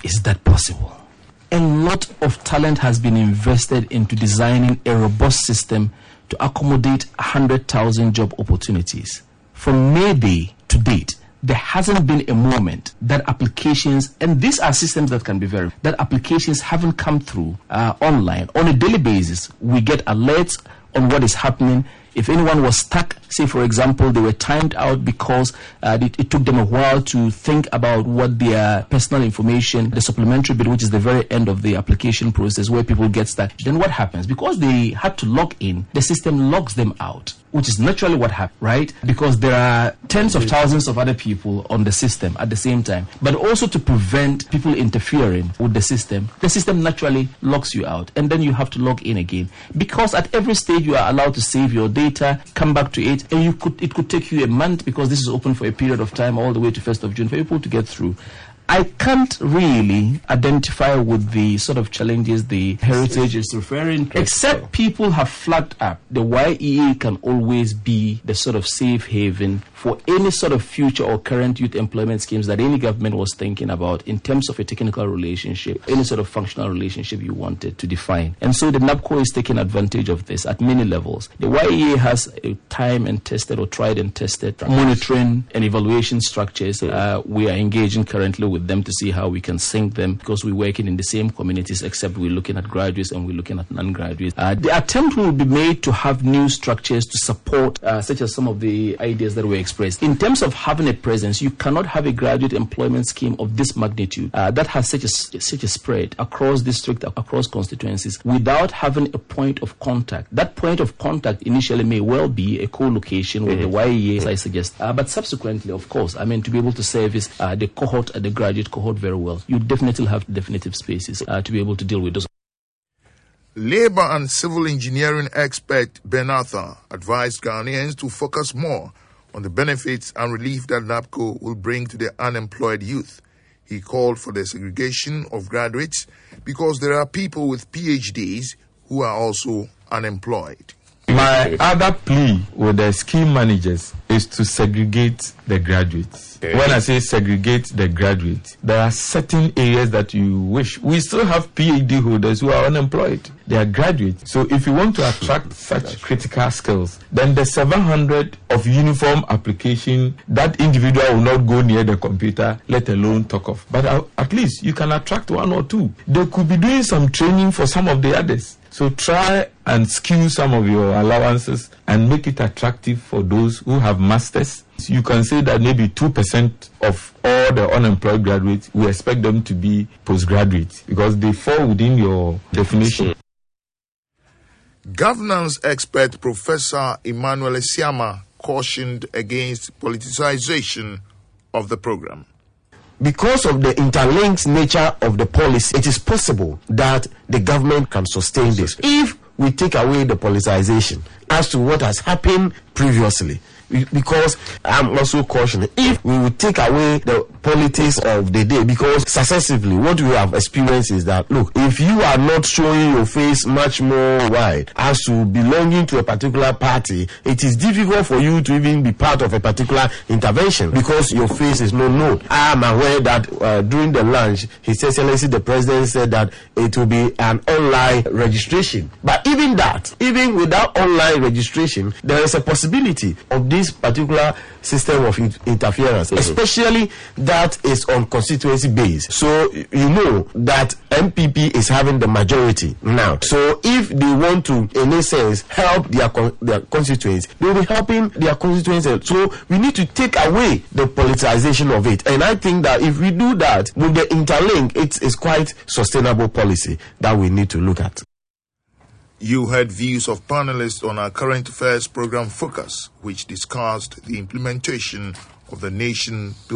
Is that possible? A lot of talent has been invested into designing a robust system to accommodate 100,000 job opportunities. From May Day to date, there hasn't been a moment that applications, and these are systems that can be verified, that applications haven't come through online. On a daily basis, we get alerts on what is happening. If anyone was stuck, say for example, they were timed out because it took them a while to think about what their personal information, the supplementary bit, which is the very end of the application process where people get stuck, then what happens? Because they had to log in, the system logs them out, which is naturally what happened, right? Because there are tens of thousands of other people on the system at the same time. But also to prevent people interfering with the system naturally locks you out. And then you have to log in again. Because at every stage you are allowed to save your data, come back to it, and it could take you a month, because this is open for a period of time all the way to 1st of June for people to get through. I can't really identify with the sort of challenges the heritage is referring to, except people have flagged up. The YEA can always be the sort of safe haven for any sort of future or current youth employment schemes that any government was thinking about in terms of a technical relationship, any sort of functional relationship you wanted to define. And so the NABCO is taking advantage of this at many levels. The YEA has a time and tested or tried and tested monitoring and evaluation structures. We are engaging currently with them to see how we can sync them, because we're working in the same communities, except we're looking at graduates and we're looking at non-graduates. The attempt will be made to have new structures to support such as some of the ideas that were expressed. In terms of having a presence, you cannot have a graduate employment scheme of this magnitude that has such a spread across district, across constituencies, without having a point of contact. That point of contact initially may well be a co-location with the YEA, as I suggest, but subsequently, of course, to be able to service the cohort, the graduate cohort very well, you definitely have definitive spaces to be able to deal with those. Labour and civil engineering expert Ben Arthur advised Ghanaians to focus more on the benefits and relief that NABCO will bring to the unemployed youth. He called for the segregation of graduates because there are people with PhDs who are also unemployed. My other plea with the scheme managers is to segregate the graduates. Okay. When I say segregate the graduates, there are certain areas that you wish. We still have PhD holders who are unemployed. They are graduates. So if you want to attract such critical skills, then the 700 of uniform application, that individual will not go near the computer, let alone talk of. But at least you can attract one or two. They could be doing some training for some of the others. So try and skew some of your allowances and make it attractive for those who have masters. You can say that maybe 2% of all the unemployed graduates, we expect them to be postgraduates because they fall within your definition. Governance expert Professor Emmanuel Esiama cautioned against politicization of the program. Because of the interlinked nature of the policy, it is possible that the government can sustain this. If we take away the politicization as to what has happened previously, because I'm also cautioning, if we would take away the politics of the day, because successively what we have experienced is that, look, if you are not showing your face much more wide as to belonging to a particular party, it is difficult for you to even be part of a particular intervention because your face is not known. I am aware that during the lunch, His Excellency the President said that it will be an online registration. But even that, even without online registration, there is a possibility of this particular system of interference, especially that is on constituency base. So you know that MPP is having the majority now. So if they want to, in a sense, help their constituents, they will be helping their constituents. So we need to take away the politicization of it. And I think that if we do that with the interlink, it is quite sustainable policy that we need to look at. You heard views of panelists on our current affairs program Focus, which discussed the implementation of the Nation